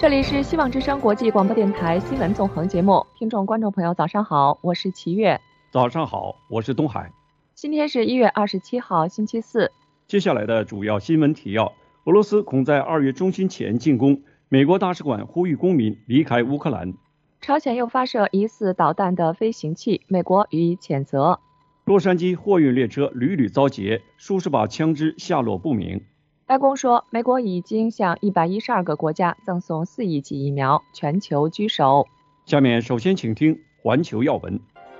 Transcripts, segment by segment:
这里是希望之声国际广播电台新闻纵横节目，听众观众朋友早上好，我是齐月。 早上好，我是东海。 今天是1月27号星期四。 接下来的主要新闻提要：俄罗斯恐在2月中旬前进攻，美国大使馆呼吁公民离开乌克兰。 朝鲜又发射疑似导弹的飞行器，美国予以谴责。 洛杉矶货运列车屡屡遭劫，数十把枪支下落不明。 白宫说，美国已经向112个国家赠送4亿剂疫苗，全球居首。 下面首先请听环球要闻。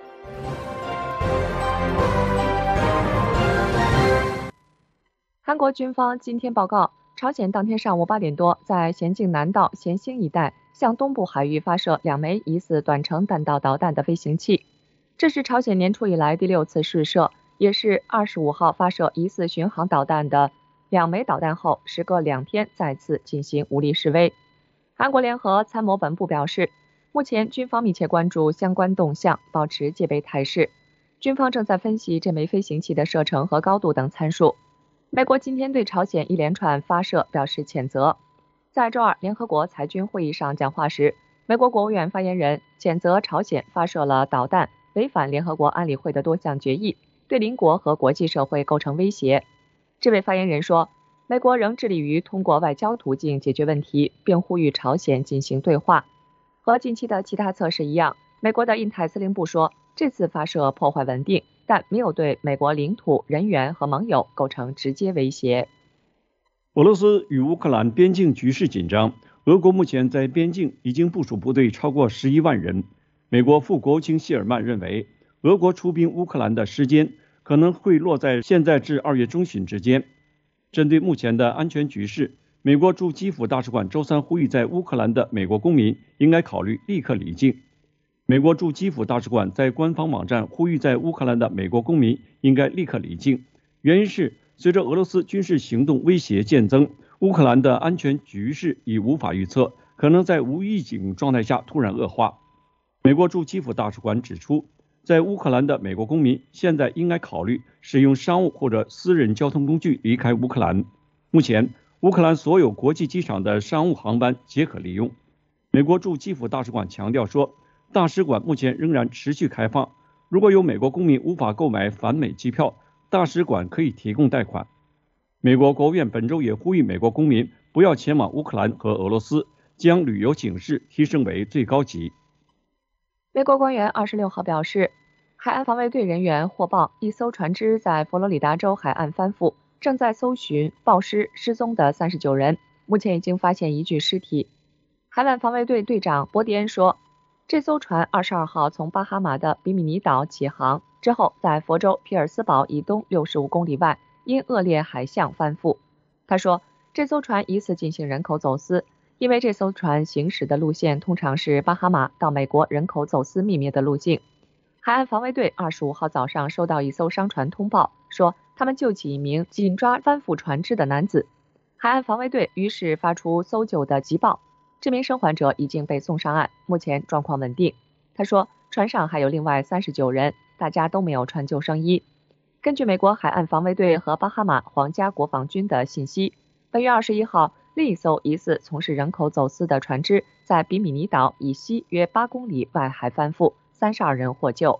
韩国军方今天报告，朝鲜当天上午8点多，在咸镜南道咸兴一带向东部海域发射2枚疑似短程弹道导弹的飞行器。这是朝鲜年初以来第6次试射，也是25号发射疑似巡航导弹的2枚导弹后，时隔2天再次进行武力示威。韩国联合参谋本部表示，目前军方密切关注相关动向，保持戒备态势。军方正在分析这枚飞行器的射程和高度等参数。美国今天对朝鲜一连串发射表示谴责。在周二联合国裁军会议上讲话时，美国国务院发言人谴责朝鲜发射了导弹，违反联合国安理会的多项决议，对邻国和国际社会构成威胁。这位发言人说，美国仍致力于通过外交途径解决问题，并呼吁朝鲜进行对话。和近期的其他测试一样，美国的印太司令部说，这次发射破坏稳定，但没有对美国领土、人员和盟友构成直接威胁。 俄罗斯与乌克兰边境局势紧张，俄国目前在边境已经部署部队超过11万人。美国副国务卿谢尔曼认为，俄国出兵乌克兰的时间可能会落在现在至2月中旬之间。针对目前的安全局势，美国驻基辅大使馆周三呼吁在乌克兰的美国公民应该考虑立刻离境。美国驻基辅大使馆在官方网站呼吁在乌克兰的美国公民应该立刻离境，原因是随着俄罗斯军事行动威胁渐增，乌克兰的安全局势已无法预测，可能在无预警状态下突然恶化。美国驻基辅大使馆指出，在乌克兰的美国公民现在应该考虑使用商务或者私人交通工具离开乌克兰。目前，乌克兰所有国际机场的商务航班皆可利用。美国驻基辅大使馆强调说，大使馆目前仍然持续开放，如果有美国公民无法购买返美机票，大使馆可以提供贷款。美国国务院本周也呼吁美国公民不要前往乌克兰和俄罗斯，将旅游警示提升为最高级。 美国官员26号表示，海岸防卫队人员获报一艘船只在佛罗里达州海岸翻覆，正在搜寻报失踪的39人，目前已经发现1具尸体。海岸防卫队队长博迪恩说，这艘船22号从巴哈马的比米尼岛起航，之后在佛州皮尔斯堡以东65公里外因恶劣海象翻覆。他说，这艘船疑似进行人口走私，因为这艘船行驶的路线通常是巴哈马到美国人口走私秘密的路径。海岸防卫队25号早上收到一艘商船通报，说他们救起一名紧抓翻覆船只的男子。海岸防卫队于是发出搜救的急报，这名生还者已经被送上岸，目前状况稳定。他说，船上还有另外39人，大家都没有穿救生衣。根据美国海岸防卫队和巴哈马皇家国防军的信息，本月21号，另一艘疑似从事人口走私的船只在比米尼岛以西约8公里外海翻覆，32人获救。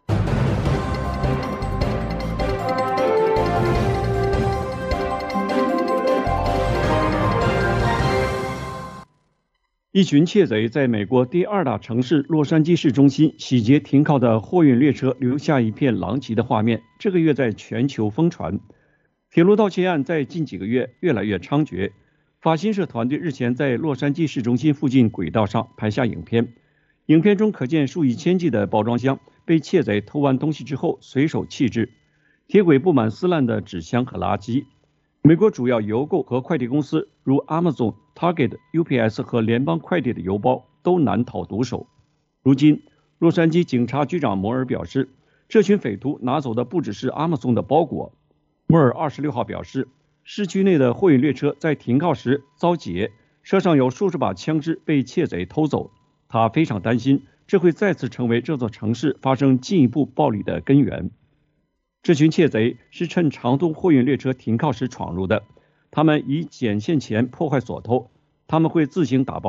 一群窃贼在美国第2大城市洛杉矶市中心洗劫停靠的货运列车，留下一片狼藉的画面，这个月在全球疯传。铁路盗窃案在近几个月越来越猖獗。法新社团队日前在洛杉矶市中心附近轨道上拍下影片，影片中可见数以千计的包装箱被窃贼偷完东西之后随手弃置，铁轨布满撕烂的纸箱和垃圾。美国主要邮购和快递公司如 Amazon、Target、UPS 和联邦快递的邮包都难逃毒手。如今，洛杉矶警察局长摩尔表示，这群匪徒拿走的不只是 Amazon 的包裹。摩尔26号表示，市区内的货运列车在停靠时遭劫，车上有数十把枪支被窃贼偷走。他非常担心，这会再次成为这座城市发生进一步暴力的根源。这群窃贼是趁长途货运列车停靠时闯入的，他们以剪线钳破坏锁头，他们会自行打包，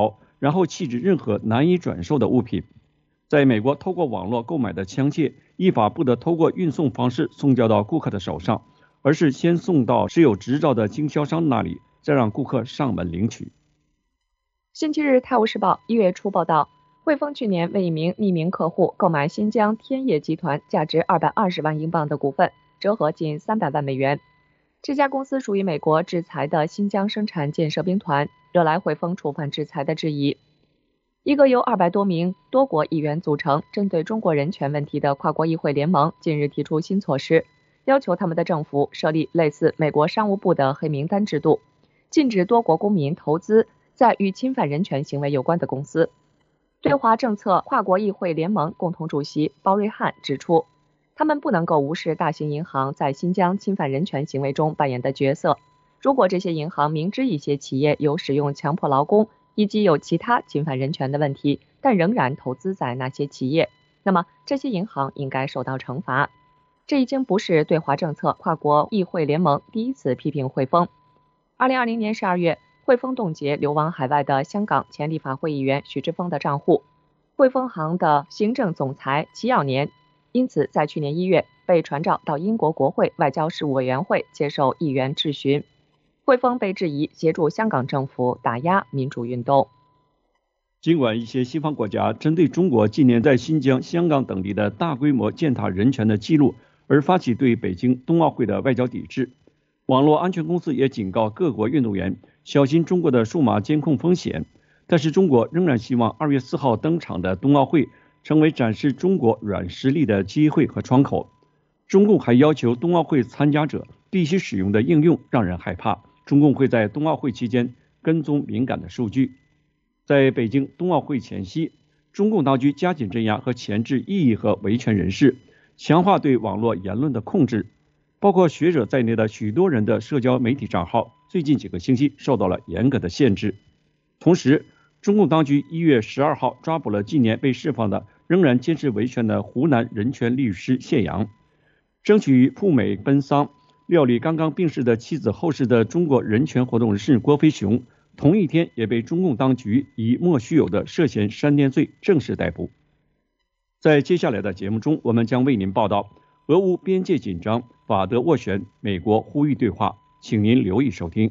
然后弃置任何难以转售的物品。在美国，透过网络购买的枪械依法不得透过运送方式送交到顾客的手上，而是先送到持有执照的经销商那里，再让顾客上门领取。 星期日《泰晤士报》1月初报道，汇丰去年为一名匿名客户购买新疆天业集团价值220万英镑的股份，折合近300万美元。这家公司属于美国制裁的新疆生产建设兵团，惹来汇丰触犯制裁的质疑。一个由200多名多国议员组成、针对中国人权问题的跨国议会联盟近日提出新措施，要求他们的政府设立类似美国商务部的黑名单制度，禁止多国公民投资在与侵犯人权行为有关的公司。对华政策跨国议会联盟共同主席包瑞汉指出，他们不能够无视大型银行在新疆侵犯人权行为中扮演的角色。如果这些银行明知一些企业有使用强迫劳工以及有其他侵犯人权的问题，但仍然投资在那些企业，那么这些银行应该受到惩罚。这已经不是对华政策跨国议会联盟第一次批评汇丰。2020年12月，汇丰冻结流亡海外的香港前立法会议员许志峰的账户。汇丰行的行政总裁齐耀年因此在去年1月被传召到英国国会外交事务委员会接受议员质询。汇丰被质疑协助香港政府打压民主运动。 尽管一些西方国家针对中国近年在新疆、香港等地的大规模践踏人权的记录而发起对北京冬奥会的外交抵制，网络安全公司也警告各国运动员小心中国的数码监控风险。但是中国仍然希望2月4号登场的冬奥会成为展示中国软实力的机会和窗口。中共还要求冬奥会参加者必须使用的应用让人害怕，中共会在冬奥会期间跟踪敏感的数据。在北京冬奥会前夕，中共当局加紧镇压和钳制异议和维权人士，强化对网络言论的控制，包括学者在内的许多人的社交媒体账号最近几个星期受到了严格的限制。同时，中共当局1月12号抓捕了近年被释放的仍然坚持维权的湖南人权律师谢阳，争取赴美奔丧料理刚刚病逝的妻子后事的中国人权活动人士郭飞雄，同一天也被中共当局以莫须有的涉嫌煽颠罪正式逮捕。在接下来的节目中，我们将为您报道俄乌边界紧张，法德斡旋，美国呼吁对话，请您留意收听。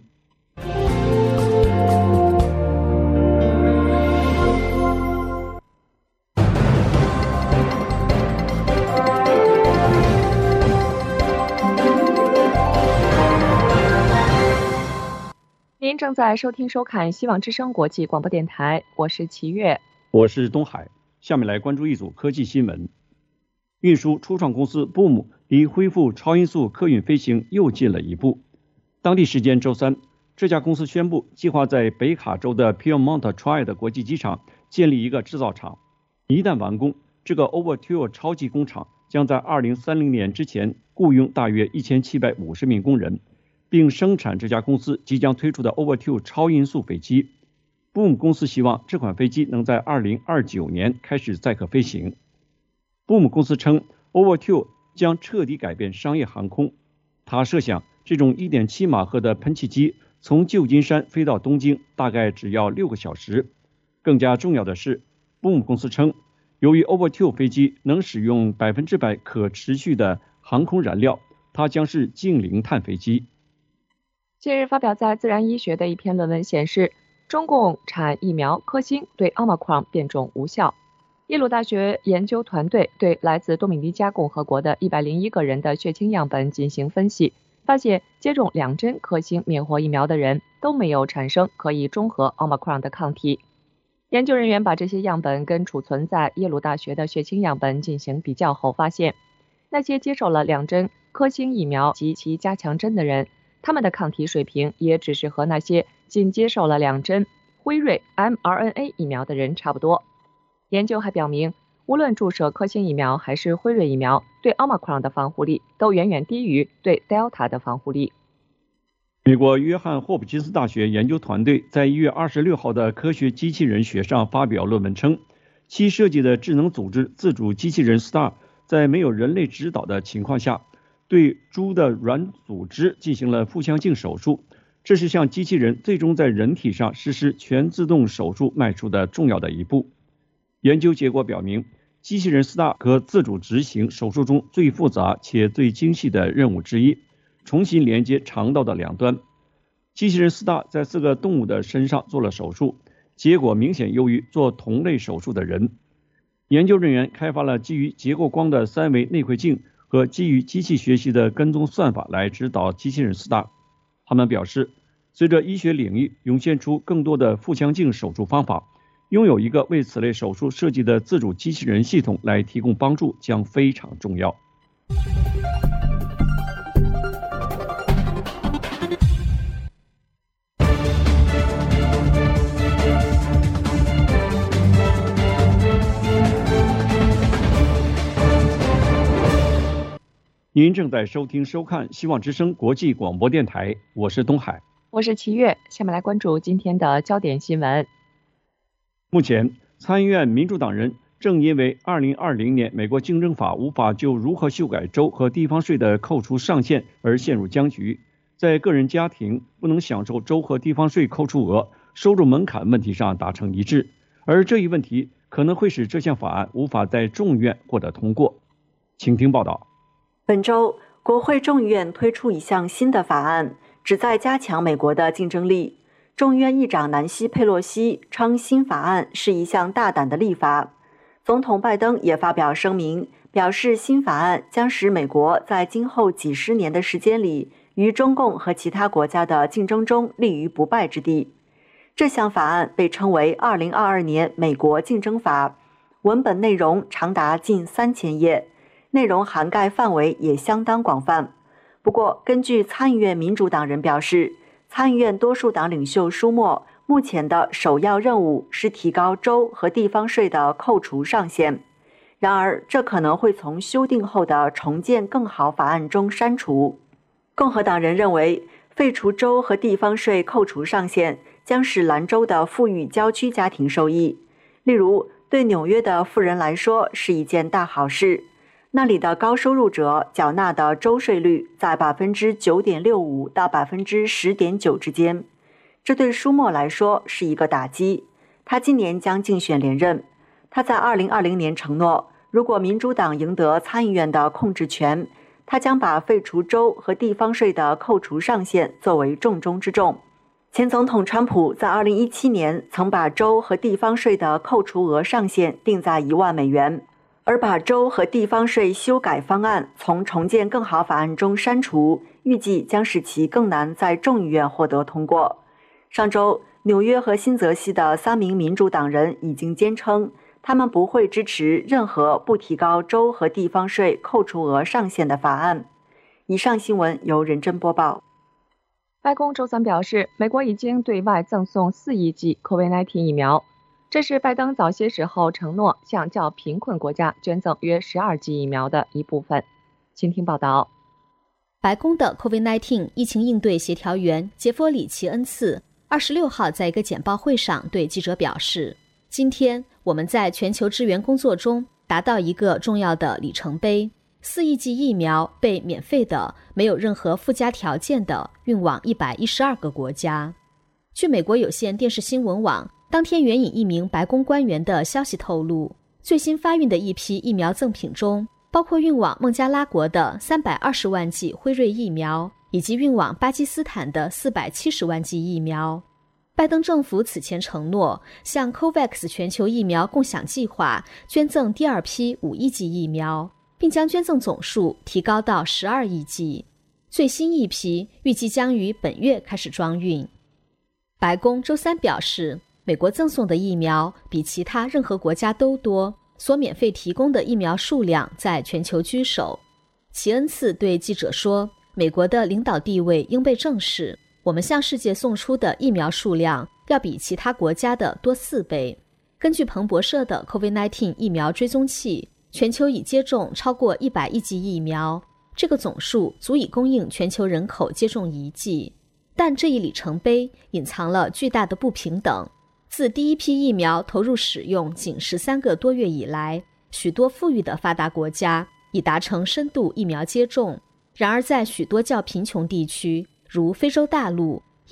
您正在收听收看希望之声国际广播电台，我是齐月， 我是东海。下面来关注一组科技新闻。运输初创公司 Boom 离恢复超音速客运飞行又近了一步。当地时间周三，这家公司宣布计划在北卡州的 Piermont Trade 国际机场建立一个制造厂。一旦完工，这个 Overture 超级工厂将在2030年之前雇佣大约1750名工人，并生产这家公司即将推出的 Overture 超音速飞机。Boom 公司希望这款飞机能在2029年开始载客飞行。Boom 公司称 Overture 将彻底改变商业航空。他设想这种 1.7 马赫的喷气机从旧金山飞到东京大概只要6个小时。更加重要的是， Boom 公司称，由于 Overture 飞机能使用100%可持续的航空燃料，它将是净零碳飞机。 近日发表在《自然医学》的一篇论文显示，中共产疫苗科兴对 Omicron 变种无效。耶鲁大学研究团队对来自多米尼加共和国的101个人的血清样本进行分析，发现接种2针科兴灭活疫苗的人都没有产生可以中和 Omicron 的抗体。研究人员把这些样本跟储存在耶鲁大学的血清样本进行比较后发现，那些接受了2针科兴疫苗及其加强针的人，他们的抗体水平也只是和那些仅接受了2针辉瑞 mRNA 疫苗的人差不多。研究还表明，无论注射科兴疫苗还是辉瑞疫苗，对 Omicron 的防护力都远远低于对 Delta 的防护力。 美国约翰霍普金斯大学研究团队在1月26号的科学机器人学上发表论文称，其设计的智能组织自主机器人 Star 在没有人类指导的情况下，对猪的软组织进行了腹腔镜手术， 这是向机器人最终在人体上实施全自动手术迈出的重要的一步。研究结果表明，机器人STAR可自主执行手术中最复杂且最精细的任务之一，重新连接肠道的两端。机器人STAR在4个动物的身上做了手术，结果明显优于做同类手术的人。研究人员开发了基于结构光的3维内窥镜和基于机器学习的跟踪算法来指导机器人STAR。他们表示，随着医学领域涌现出更多的腹腔镜手术方法，拥有一个为此类手术设计的自主机器人系统来提供帮助将非常重要。您正在收听收看希望之声国际广播电台，我是东海， 我是齐月。下面来关注今天的焦点新闻。 目前，参议院民主党人正因为2020年美国竞争法无法就如何修改州和地方税的扣除上限而陷入僵局，在个人家庭不能享受州和地方税扣除额、收入门槛问题上达成一致，而这一问题可能会使这项法案无法在众议院获得通过。请听报道。 本周，国会众议院推出一项新的法案，旨在加强美国的竞争力。众议院议长南希·佩洛西称，新法案是一项大胆的立法。总统拜登也发表声明，表示新法案将使美国在今后几十年的时间里，于中共和其他国家的竞争中立于不败之地。这项法案被称为2022年美国竞争法，文本内容长达近3000页。内容涵盖范围也相当广泛。不过，根据参议院民主党人表示，参议院多数党领袖舒默目前的首要任务是提高州和地方税的扣除上限。然而，这可能会从修订后的重建更好法案中删除。共和党人认为，废除州和地方税扣除上限将使兰州的富裕郊区家庭受益。例如，对纽约的富人来说是一件大好事。那里的高收入者缴纳的州税率在 9.65% 到 10.9% 之间，这对舒默来说是一个打击。他今年将竞选连任。他在2020年承诺，如果民主党赢得参议院的控制权，他将把废除州和地方税的扣除上限作为重中之重。前总统川普在2017年曾把州和地方税的扣除额上限定在1万美元。而把州和地方税修改方案从重建更好法案中删除，预计将使其更难在众议院获得通过。上周，纽约和新泽西的3名民主党人已经坚称，他们不会支持任何不提高州和地方税扣除额上限的法案。以上新闻由任真播报。 白宫周三表示，美国已经对外赠送4亿剂 COVID-19 疫苗。这是拜登早些时候承诺向较贫困国家捐赠约12剂疫苗的一部分。请听报道。 白宫的 COVID-19 疫情应对协调员杰弗里·齐恩茨26号在一个简报会上对记者表示，今天我们在全球支援工作中达到一个重要的里程碑，4亿剂疫苗被免费的、没有任何附加条件的运往112个国家。据美国有线电视新闻网当天援引一名白宫官员的消息透露，最新发运的一批疫苗赠品中，包括运往孟加拉国的320万剂辉瑞疫苗，以及运往巴基斯坦的470万剂疫苗。拜登政府此前承诺向 COVAX 全球疫苗共享计划捐赠第2批5亿剂疫苗，并将捐赠总数提高到12亿剂。最新一批预计将于本月开始装运。白宫周三表示，美国赠送的疫苗比其他任何国家都多，所免费提供的疫苗数量在全球居首。齐恩茨对记者说，美国的领导地位应被正视，我们向世界送出的疫苗数量要比其他国家的多4倍。根据彭博社的 COVID-19 疫苗追踪器，全球已接种超过100亿剂疫苗，这个总数足以供应全球人口接种1剂。但这一里程碑隐藏了巨大的不平等。自第一批疫苗投入使用仅13个多月以来，许多富裕的发达国家已达成深度疫苗接种。然而在许多较贫穷地区，如非洲大陆，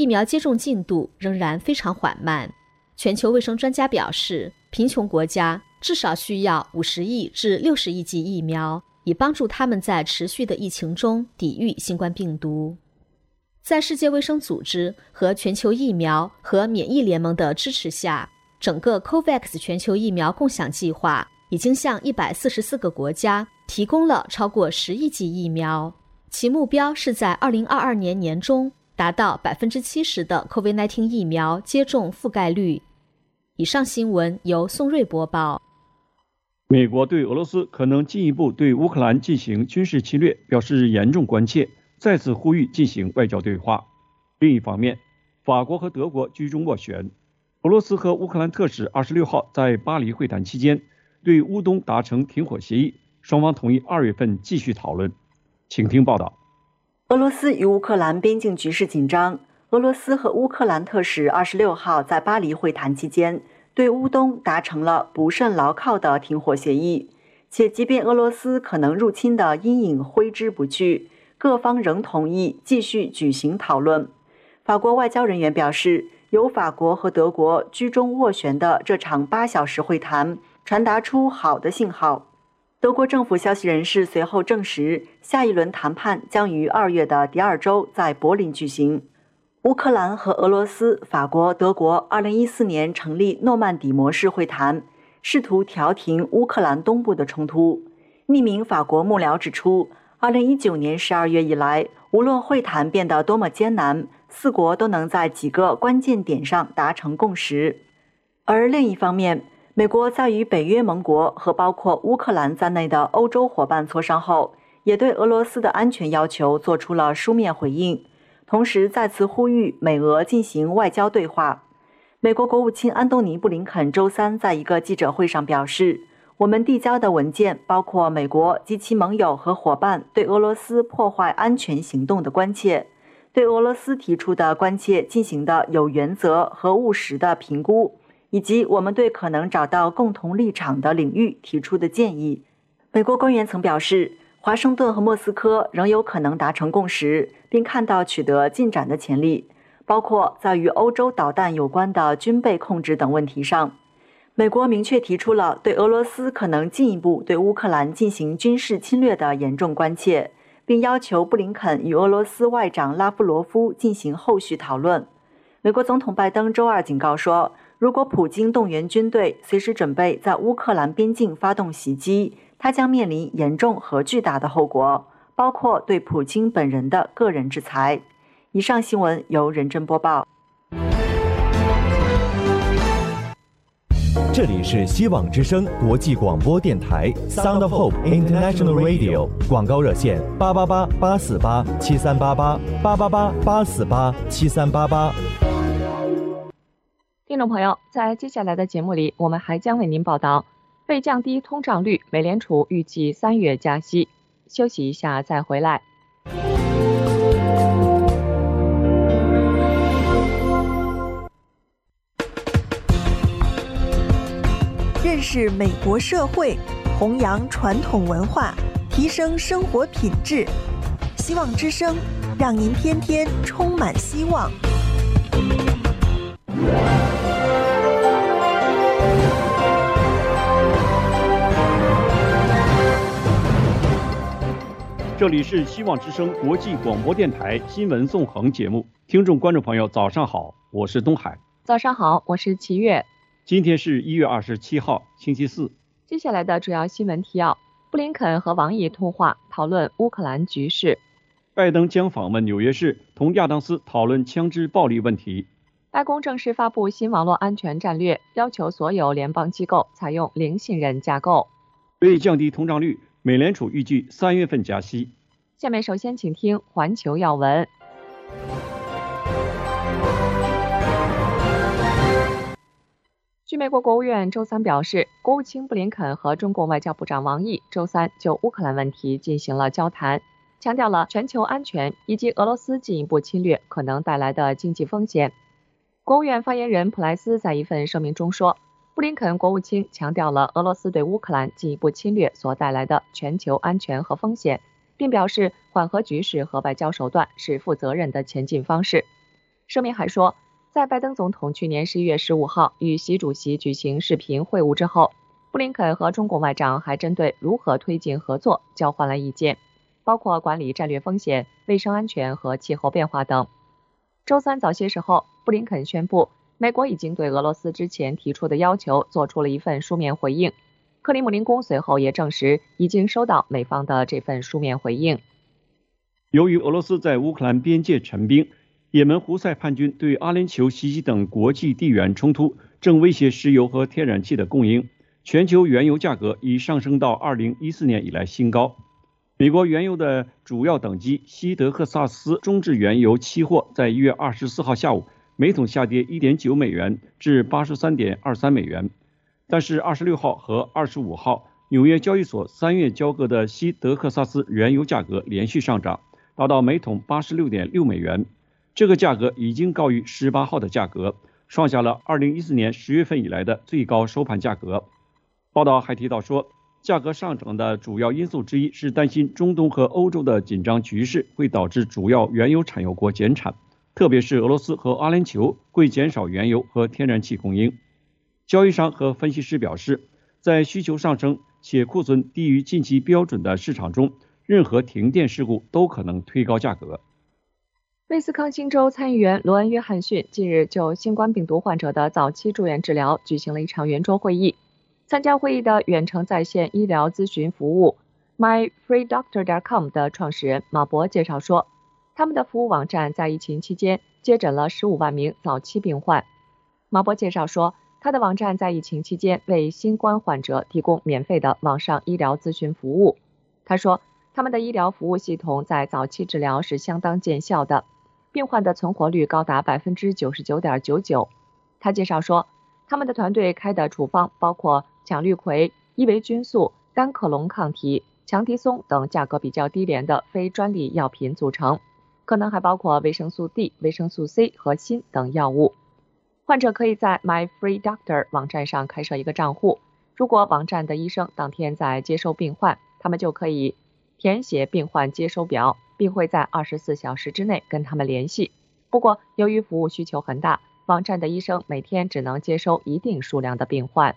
疫苗接种进度仍然非常缓慢。全球卫生专家表示，贫穷国家至少需要50亿至60亿剂疫苗，以帮助他们在持续的疫情中抵御新冠病毒。在世界卫生组织和全球疫苗和免疫联盟的支持下，整个 COVAX 全球疫苗共享计划已经向144个国家提供了超过10亿剂疫苗，其目标是在2022年年中达到70%的 COVID-19 疫苗接种覆盖率。以上新闻由宋瑞播报。 美国对俄罗斯可能进一步对乌克兰进行军事侵略表示严重关切，再次呼吁进行外交对话。另一方面，法国和德国居中斡旋，俄罗斯和乌克兰特使26号在巴黎会谈期间对乌东达成停火协议，双方同意2月份继续讨论。请听报道。 俄罗斯与乌克兰边境局势紧张，俄罗斯和乌克兰特使26号在巴黎会谈期间对乌东达成了不甚牢靠的停火协议，且即便俄罗斯可能入侵的阴影挥之不去，各方仍同意继续举行讨论。法国外交人员表示，由法国和德国居中斡旋的这场8小时会谈传达出好的信号。德国政府消息人士随后证实，下一轮谈判将于2月的第2周在柏林举行。乌克兰和俄罗斯、法国、德国2014年成立诺曼底模式会谈，试图调停乌克兰东部的冲突。匿名法国幕僚指出，2019年12月以来，无论会谈变得多么艰难，4国都能在几个关键点上达成共识。而另一方面，美国在与北约盟国和包括乌克兰在内的欧洲伙伴磋商后，也对俄罗斯的安全要求做出了书面回应，同时再次呼吁美俄进行外交对话。美国国务卿安东尼·布林肯周三在一个记者会上表示，我们递交的文件包括美国及其盟友和伙伴对俄罗斯破坏安全行动的关切，对俄罗斯提出的关切进行的有原则和务实的评估，以及我们对可能找到共同立场的领域提出的建议。美国官员曾表示，华盛顿和莫斯科仍有可能达成共识，并看到取得进展的潜力，包括在与欧洲导弹有关的军备控制等问题上。美国明确提出了对俄罗斯可能进一步对乌克兰进行军事侵略的严重关切，并要求布林肯与俄罗斯外长拉夫罗夫进行后续讨论。美国总统拜登周二警告说，如果普京动员军队，随时准备在乌克兰边境发动袭击，他将面临严重和巨大的后果，包括对普京本人的个人制裁。以上新闻由任真播报。 这里是希望之声国际广播电台 Sound of Hope International Radio， 广告热线888-848-7388，888-848-7388。 听众朋友，在接下来的节目里，我们还将为您报道，为降低通胀率，美联储预计3月加息。休息一下再回来。 认识美国社会，弘扬传统文化，提升生活品质。希望之声，让您天天充满希望。 这里是希望之声国际广播电台新闻纵横节目，听众观众朋友早上好，我是东海。 早上好，我是齐月。 今天是1月27号星期四。 接下来的主要新闻提要：布林肯和王毅通话，讨论乌克兰局势。 拜登将访问纽约市，同亚当斯讨论枪支暴力问题。 白宫正式发布新网络安全战略，要求所有联邦机构采用零信任架构。 为降低通胀率，美联储预计3月份加息。 下面首先请听环球要闻。据美国国务院周三表示，国务卿布林肯和中国外交部长王毅周三就乌克兰问题进行了交谈，强调了全球安全以及俄罗斯进一步侵略可能带来的经济风险。国务院发言人普莱斯在一份声明中说，布林肯国务卿强调了俄罗斯对乌克兰进一步侵略所带来的全球安全和风险，并表示缓和局势和外交手段是负责任的前进方式。 声明还说，在拜登总统去年11月15号与习主席举行视频会晤之后，布林肯和中国外长还针对如何推进合作交换了意见，包括管理战略风险、卫生安全和气候变化等。周三早些时候，布林肯宣布，美国已经对俄罗斯之前提出的要求做出了一份书面回应。克里姆林宫随后也证实已经收到美方的这份书面回应。 由于俄罗斯在乌克兰边界陈兵，也门胡塞叛军对阿联酋袭击等国际地缘冲突正威胁石油和天然气的供应，全球原油价格已上升到2014年以来新高。美国原油的主要等级西德克萨斯中质原油期货在1月24号下午每桶下跌 1.9 美元至 83.23 美元，但是26号和25号纽约交易所3月交割的西德克萨斯原油价格连续上涨，达到每桶 86.6 美元，这个价格已经高于18号的价格，创下了2014年10月份以来的最高收盘价格。报道还提到说，价格上涨的主要因素之一是担心中东和欧洲的紧张局势会导致主要原油产油国减产，特别是俄罗斯和阿联酋会减少原油和天然气供应。交易商和分析师表示，在需求上升且库存低于近期标准的市场中，任何停电事故都可能推高价格。 威斯康星州参议员罗恩·约翰逊近日就新冠病毒患者的早期住院治疗举行了一场圆桌会议。参加会议的远程在线医疗咨询服务 myfreedoctor.com 的创始人马博介绍说，他们的服务网站在疫情期间接诊了15万名早期病患。马博介绍说，他的网站在疫情期间为新冠患者提供免费的网上医疗咨询服务。他说，他们的医疗服务系统在早期治疗是相当见效的，病患的存活率高达 99.99%。 他介绍说，他们的团队开的处方包括羟氯喹、伊维菌素、单克隆抗体、强敌松等价格比较低廉的非专利药品组成，可能还包括维生素 D、维生素 C 和锌等药物。患者可以在 myfreedoctor 网站上开设一个账户，如果网站的医生当天在接收病患，他们就可以填写病患接收表，并会在24小时之内跟他们联系。不过，由于服务需求很大，网站的医生每天只能接收一定数量的病患。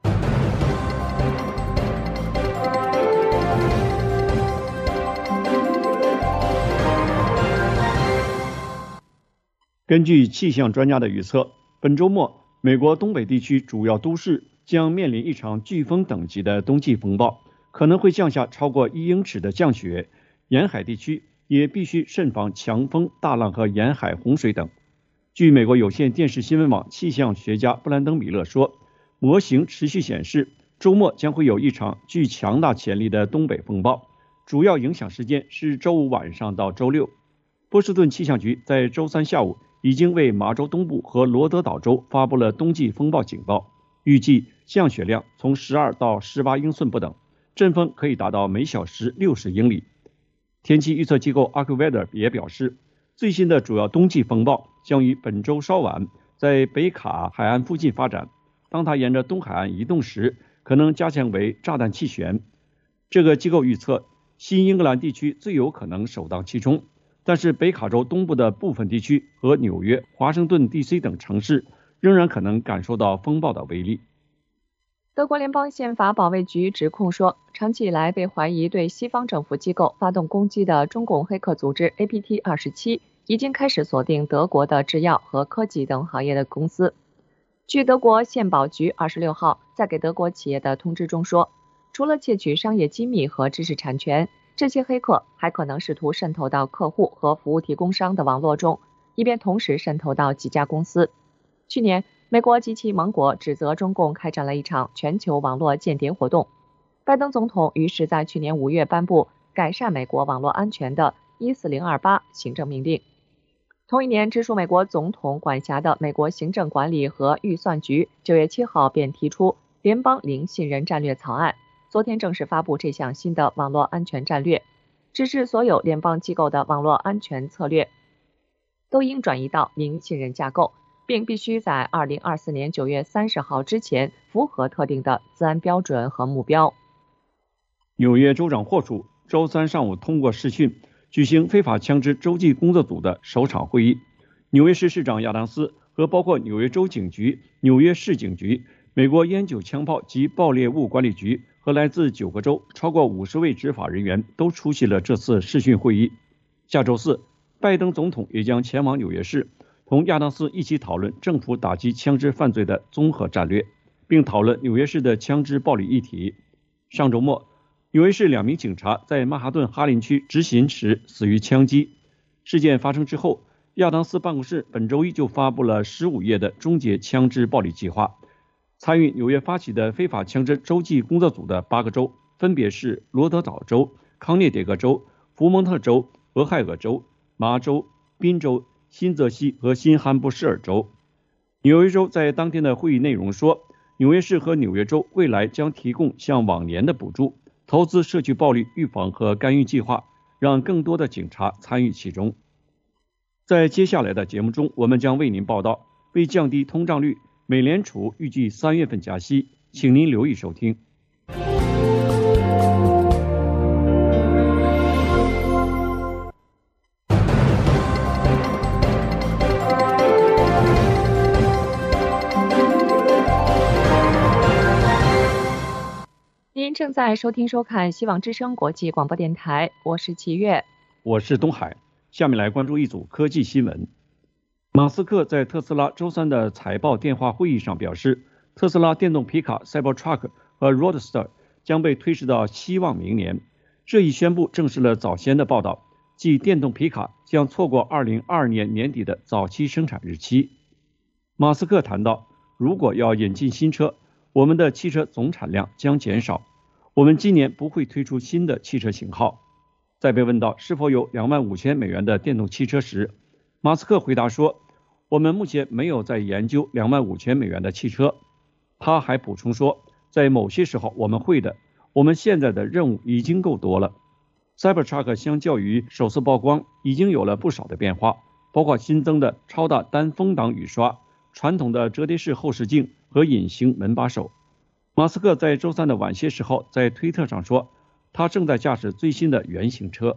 根据气象专家的预测，本周末美国东北地区主要都市将面临一场飓风等级的冬季风暴，可能会降下超过1英尺的降雪，沿海地区也必须慎防强风、大浪和沿海洪水等。据美国有线电视新闻网气象学家布兰登·米勒说，模型持续显示，周末将会有一场具强大潜力的东北风暴，主要影响时间是周五晚上到周六。波士顿气象局在周三下午已经为马州东部和罗德岛州发布了冬季风暴警报，预计降雪量从12到18英寸不等，阵风可以达到每小时60英里。天气预测机构 AccuWeather 也表示，最新的主要冬季风暴将于本周稍晚在北卡海岸附近发展，当它沿着东海岸移动时，可能加强为炸弹气旋。这个机构预测，新英格兰地区最有可能首当其冲，但是北卡州东部的部分地区和纽约、华盛顿 DC 等城市仍然可能感受到风暴的威力。 德国联邦宪法保卫局指控说，长期以来被怀疑对西方政府机构发动攻击的中共黑客组织 APT27 已经开始锁定德国的制药和科技等行业的公司。据德国宪保局26号在给德国企业的通知中说，除了窃取商业机密和知识产权，这些黑客还可能试图渗透到客户和服务提供商的网络中，以便同时渗透到几家公司。去年，美国及其盟国指责中共开展了一场全球网络间谍活动。拜登总统于是在去年5月颁布改善美国网络安全的14028行政命令。同一年，直属美国总统管辖的美国行政管理和预算局9月7号便提出联邦零信任战略草案，昨天正式发布这项新的网络安全战略，指示所有联邦机构的网络安全策略都应转移到零信任架构，并必须在2024年9月30号之前符合特定的资安标准和目标。 纽约州长霍楚周三上午通过视讯举行非法枪支洲际工作组的首场会议， 纽约市市长亚当斯和包括纽约州警局、纽约市警局、美国烟酒枪炮及爆裂物管理局和来自9个州超过50位执法人员都出席了这次视讯会议。下周四，拜登总统也将前往纽约市，同亚当斯一起讨论政府打击枪支犯罪的综合战略，并讨论纽约市的枪支暴力议题。上周末，纽约市2名警察在曼哈顿哈林区执勤时死于枪击。事件发生之后，亚当斯办公室本周一就发布了15页的终结枪支暴力计划。参与纽约发起的非法枪支洲际工作组的8个州分别是罗德岛州、康涅狄格州、福蒙特州、俄亥俄州、麻州、宾州、新泽西和新罕布什尔州。纽约州在当天的会议内容说，纽约市和纽约州未来将提供像往年的补助，投资社区暴力预防和干预计划，让更多的警察参与其中。在接下来的节目中，我们将为您报道，为降低通胀率，美联储预计3月份加息，请您留意收听。 您正在收听收看希望之声国际广播电台，我是齐月， 我是东海。下面来关注一组科技新闻。马斯克在特斯拉周三的财报电话会议上表示，特斯拉电动皮卡 Cybertruck 和 Roadster 将被推迟到希望明年。这一宣布证实了早先的报道，即电动皮卡将错过2022年年底的早期生产日期。马斯克谈到，如果要引进新车，我们的汽车总产量将减少，我们今年不会推出新的汽车型号。在被问到是否有$25,000的电动汽车时，马斯克回答说，我们目前没有在研究$25,000的汽车。他还补充说，在某些时候我们会的，我们现在的任务已经够多了。Cybertruck 相较于首次曝光已经有了不少的变化，包括新增的超大单风挡雨刷、传统的折叠式后视镜和隐形门把手。马斯克在周三的晚些时候在推特上说，他正在驾驶最新的原型车。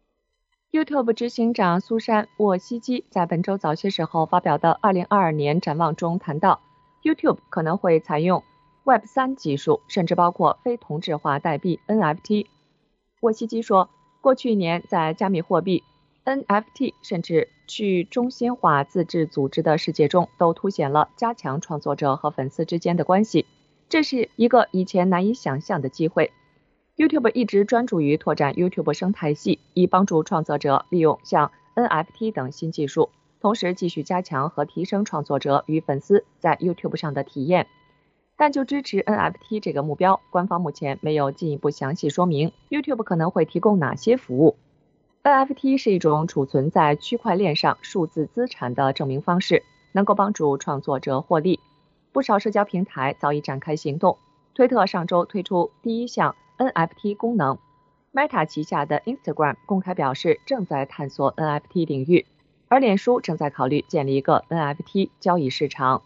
YouTube 执行长苏珊·沃西基在本周早些时候发表的2022年展望中谈到， YouTube 可能会采用 Web3 技术，甚至包括非同质化代币 NFT。 沃西基说，过去1年在加密货币、NFT 甚至去中心化自治组织的世界中都凸显了加强创作者和粉丝之间的关系，这是一个以前难以想象的机会。YouTube 一直专注于拓展 YouTube 生态系，以帮助创作者利用像 NFT 等新技术，同时继续加强和提升创作者与粉丝在 YouTube 上的体验。但就支持 NFT 这个目标，官方目前没有进一步详细说明 YouTube 可能会提供哪些服务。NFT 是一种储存在区块链上数字资产的证明方式，能够帮助创作者获利。不少社交平台早已展开行动，推特上周推出第一项NFT 功能， Meta 旗下的 Instagram 公开表示正在探索 NFT 领域，而脸书正在考虑建立一个 NFT 交易市场。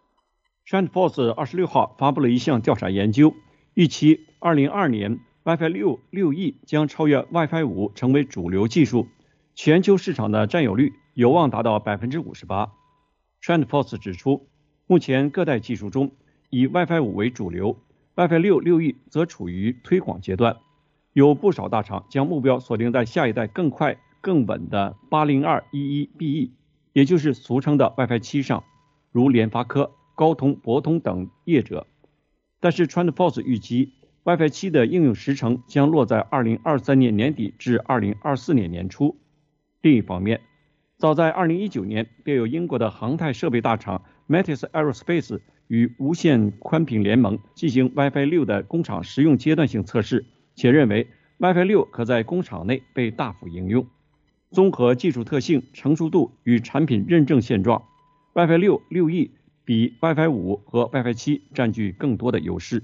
TrendForce 26号发布了一项调查研究，预期2022年 Wi-Fi 6E 将超越 Wi-Fi 5成为主流技术，全球市场的占有率有望达到 58%。 TrendForce 指出，目前各代技术中以 Wi-Fi 5为主流， Wi-Fi 6E 则处于推广阶段，有不少大厂将目标锁定在下一代更快更稳的 802.11be， 也就是俗称的 Wi-Fi 7上，如联发科、高通、博通等业者。但是 TrendForce 预期 Wi-Fi 7的应用时程将落在2023年年底至2024年年初。另一方面，早在2019年便有英国的航太设备大厂 Metis Aerospace 与无线宽频联盟进行 Wi-Fi 6的工厂实用阶段性测试，且认为 Wi-Fi 6可在工厂内被大幅应用。综合技术特性、成熟度与产品认证现状， Wi-Fi 6E 比 Wi-Fi 5和 Wi-Fi 7占据更多的优势。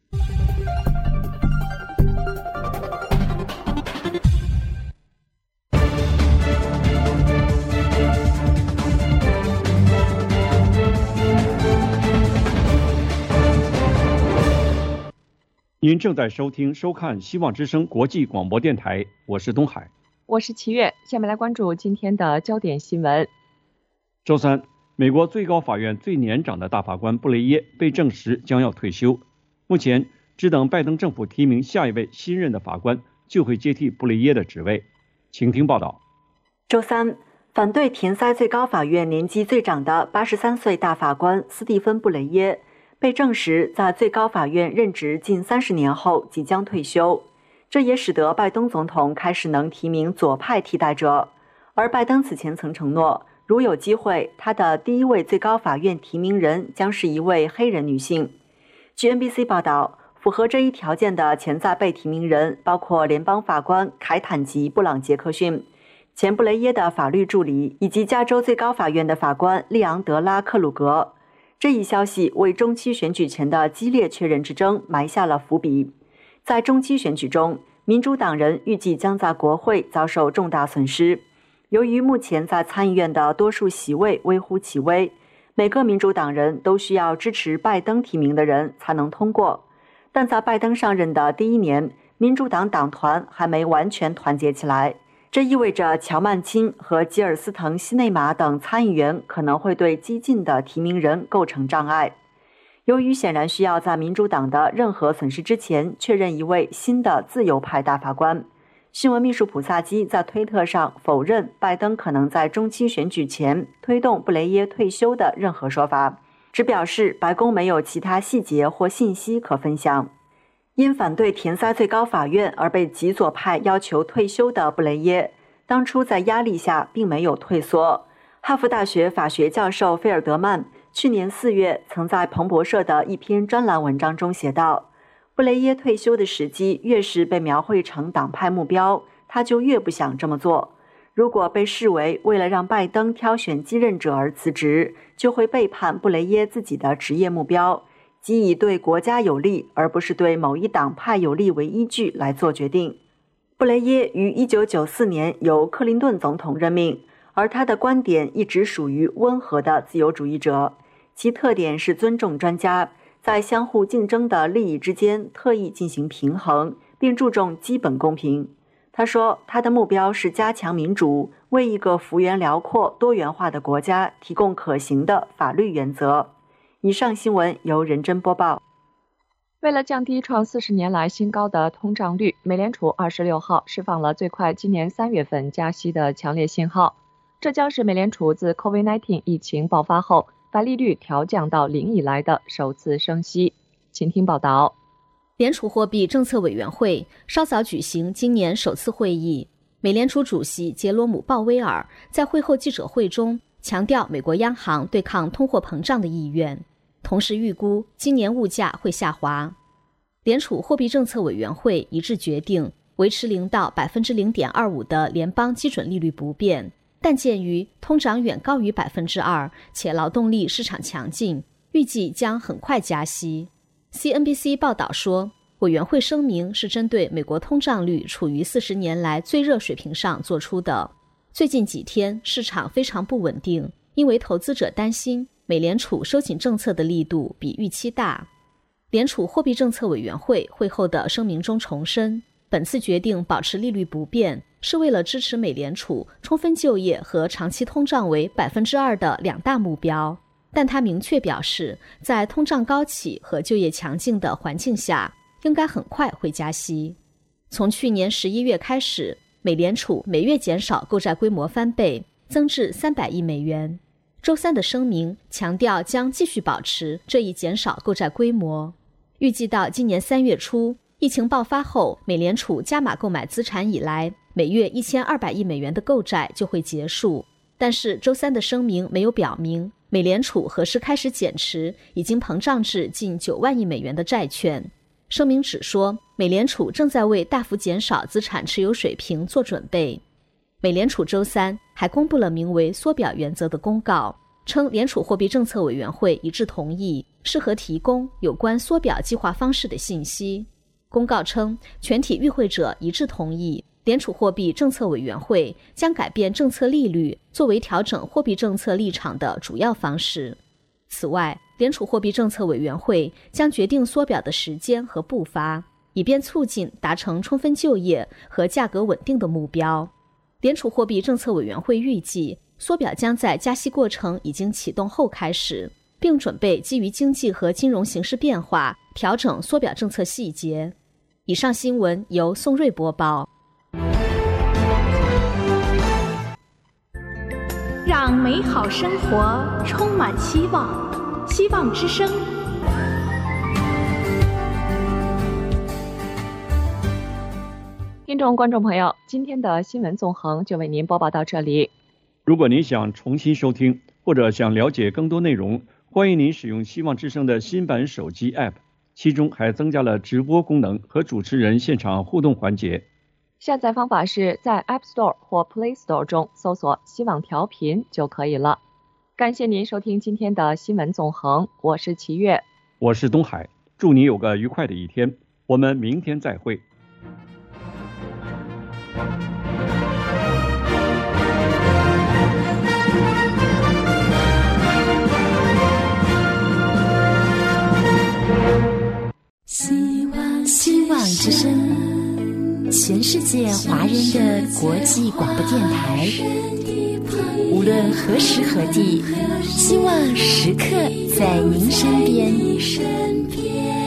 您正在收听收看希望之声国际广播电台，我是东海， 我是齐月。下面来关注今天的焦点新闻。 周三，美国最高法院最年长的大法官布雷耶被证实将要退休，目前只等拜登政府提名下一位新任的法官，就会接替布雷耶的职位。请听报道。 周三，反对填塞最高法院年纪最长的83岁大法官斯蒂芬·布雷耶被证实在最高法院任职近30年后即将退休，这也使得拜登总统开始能提名左派替代者。而拜登此前曾承诺，如有机会，他的第一位最高法院提名人将是一位黑人女性。据 NBC 报道，符合这一条件的潜在被提名人包括联邦法官凯坦吉·布朗杰克逊、前布雷耶的法律助理以及加州最高法院的法官利昂德拉·克鲁格。这一消息为中期选举前的激烈确认之争埋下了伏笔。在中期选举中，民主党人预计将在国会遭受重大损失。由于目前在参议院的多数席位微乎其微，每个民主党人都需要支持拜登提名的人才能通过。但在拜登上任的第一年，民主党党团还没完全团结起来，这意味着乔曼钦和吉尔斯滕西内马等参议员可能会对激进的提名人构成障碍。由于显然需要在民主党的任何损失之前确认一位新的自由派大法官，新闻秘书普萨基在推特上否认拜登可能在中期选举前推动布雷耶退休的任何说法，只表示白宫没有其他细节或信息可分享。因反对填塞最高法院而被极左派要求退休的布雷耶，当初在压力下并没有退缩。哈佛大学法学教授菲尔德曼去年4月曾在彭博社的一篇专栏文章中写道，布雷耶退休的时机越是被描绘成党派目标，他就越不想这么做。如果被视为为了让拜登挑选继任者而辞职，就会背叛布雷耶自己的职业目标，即以对国家有利而不是对某一党派有利为依据来做决定。布雷耶于1994年由克林顿总统任命，而他的观点一直属于温和的自由主义者，其特点是尊重专家，在相互竞争的利益之间特意进行平衡，并注重基本公平。他说，他的目标是加强民主，为一个幅员辽阔、多元化的国家提供可行的法律原则。以上新闻由任真播报。 为了降低创40年来新高的通胀率，美联储26号释放了最快今年3月份加息的强烈信号，这将是美联储自 COVID-19 疫情爆发后把利率调降到0以来的首次升息。请听报道。 联储货币政策委员会稍早举行今年首次会议，美联储主席杰罗姆·鲍威尔在会后记者会中强调美国央行对抗通货膨胀的意愿，同时预估今年物价会下滑。联储货币政策委员会一致决定维持0到 0.25% 的联邦基准利率不变，但鉴于通胀远高于 2%， 且劳动力市场强劲，预计将很快加息。CNBC 报道说，委员会声明是针对美国通胀率处于40年来最热水平上做出的。最近几天市场非常不稳定，因为投资者担心美联储收紧政策的力度比预期大。联储货币政策委员会会后的声明中重申，本次决定保持利率不变，是为了支持美联储充分就业和长期通胀为 2% 的2大目标。但他明确表示，在通胀高企和就业强劲的环境下，应该很快会加息。从去年11月开始，美联储每月减少购债规模翻倍，增至300亿美元。周三的声明强调将继续保持这一减少购债规模。预计到今年3月初，疫情爆发后，美联储加码购买资产以来，每月1200亿美元的购债就会结束。但是周三的声明没有表明美联储何时开始减持已经膨胀至近9万亿美元的债券。声明只说，美联储正在为大幅减少资产持有水平做准备。美联储周三还公布了名为缩表原则的公告，称联储货币政策委员会一致同意适合提供有关缩表计划方式的信息。公告称，全体与会者一致同意联储货币政策委员会将改变政策利率作为调整货币政策立场的主要方式。此外，联储货币政策委员会将决定缩表的时间和步伐，以便促进达成充分就业和价格稳定的目标。联储货币政策委员会预计， 缩表将在加息过程已经启动后开始，并准备基于经济和金融形势变化调整缩表政策细节。以上新闻由宋瑞播报。 让美好生活充满希望，希望之声。 听众观众朋友，今天的新闻纵横就为您播报到这里。 如果您想重新收听或者想了解更多内容，欢迎您使用希望之声的新版手机 App， 其中还增加了直播功能和主持人现场互动环节。 下载方法是在 App Store 或 Play Store 中搜索希望调频就可以了。感谢您收听今天的新闻纵横，我是齐月， 我是东海，祝你有个愉快的一天，我们明天再会。 希望之声，全世界华人的国际广播电台。无论何时何地，希望时刻在您身边。